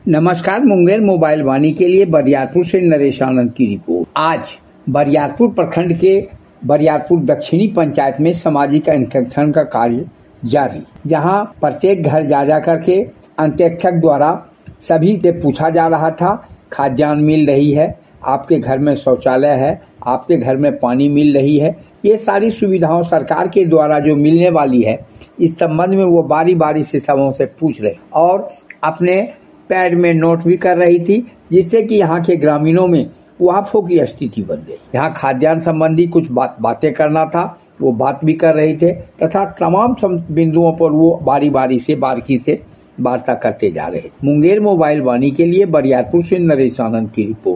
नमस्कार, मुंगेर मोबाइल वाणी के लिए बरियारपुर से नरेश आनंद की रिपोर्ट। आज बरियारपुर प्रखंड के बरियारपुर दक्षिणी पंचायत में सामाजिक अंकेक्षण का कार्य जारी, जहां प्रत्येक घर जा करके अंकेक्षक द्वारा सभी से पूछा जा रहा था, खाद्यान्न मिल रही है, आपके घर में शौचालय है, आपके घर में पानी मिल रही है। ये सारी सुविधाओं सरकार के द्वारा जो मिलने वाली है, इस संबंध में वो बारी बारी से सबों से पूछ रहे और अपने पैड में नोट भी कर रही थी, जिससे कि यहाँ के ग्रामीणों में वाफों की स्थिति बन गई। यहाँ खाद्यान्न संबंधी कुछ बातें करना था, वो बात भी कर रहे थे तथा तमाम बिंदुओं पर वो बारी बारी से बारीकी से वार्ता करते जा रहे। मुंगेर मोबाइल वाणी के लिए बरियारपुर से नरेश आनंद की रिपोर्ट।